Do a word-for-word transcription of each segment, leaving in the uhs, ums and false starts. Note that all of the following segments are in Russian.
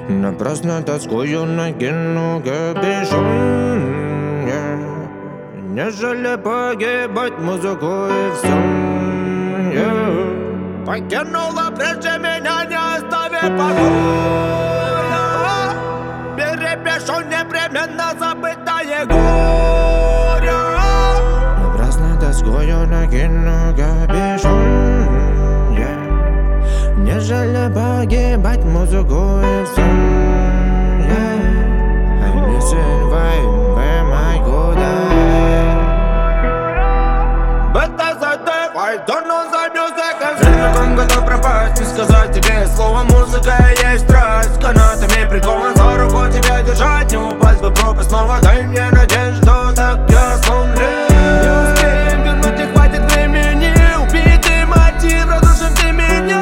Напрасно тоскую, накину капюшон, yeah. Нежели погибать музыку и в сон, yeah. Покинула прежде меня, не оставив покоя. Перепишу непременно забытое горе. Напрасно тоскую, накину капюшон, yeah. Нежели погибать музыку и в сон, yeah. I'm missing vibe, where my good eye. But as I die, I don't know the music. Слишком готов пропасть и сказать тебе слово музыка есть страсть. Канатами прикован за руку тебя держать, не упасть бы пропасть. Снова дай мне надежду, так я сломлен. Не успеем вернуть, не хватит времени. Убитый мотив, разрушим ты меня.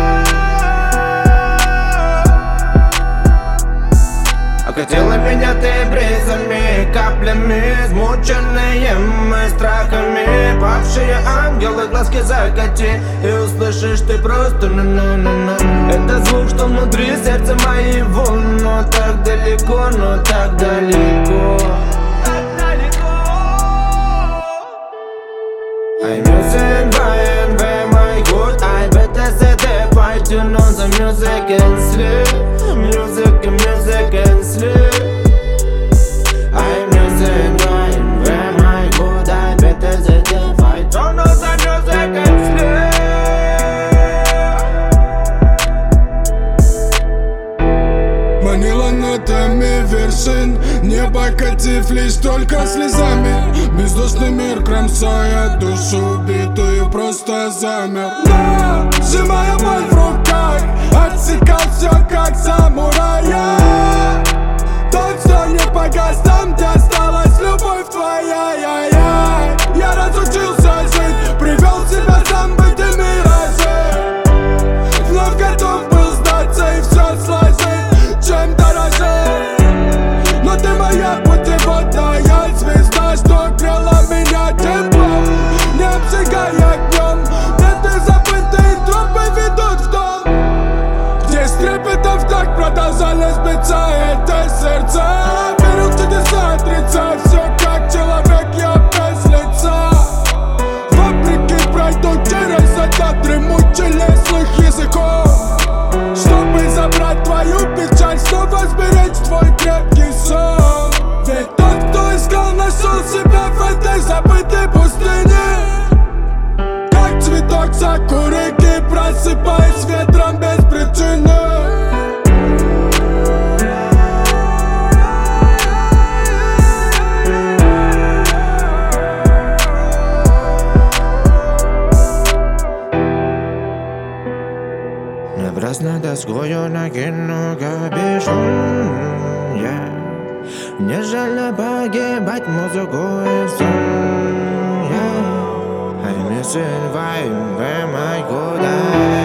Окатила меня ты бризами, каплями, измученные мы страхами. Павшие ангелы, глазки закати, и услышишь ты просто ну-ну-ну-ну. Это звук, что внутри сердца моего, но так далеко, но так далеко. Так далеко. I'm using Brian, where my good I better say that fight, you know the music and sleep. Music and music and sleep. I'm using Brian, where my good I better say that fight, you know the music and sleep. Манила нотами вершин, не покатив лишь только слезами. Бездушный мир, кромсая душу убитую, просто замер. Но, сжимая боль в руках, отсекал все как самурая. Тот, что не погас, там, где осталась любовь твоя. Я, я, я разучился жить, привел себя сам в эти миражи. Вновь готов был сдаться и все сложить, чем дорожить. Но ты моя путеводная звезда, что грела меня теплом, не обжигая огнем. Где-то забытые тропы ведут в дом, где с трепетом в так продолжались биться эти сердца. Верил в чудеса, отрицая все, как человек я без лица. Вопреки пройду через этот дремучий лес злых языков, чтобы забрать твою печаль, снова сберечь твой крепкий сон. Ведь тот, кто искал, нашел себя в этой забытой пустыне. Как цветок сакурики, просыпаясь ветром без причины. Напрасно тоскую, накину капюшон, yeah. Нежели погибать музыку и в сон, yeah. I'm missing vibe, where my good eye.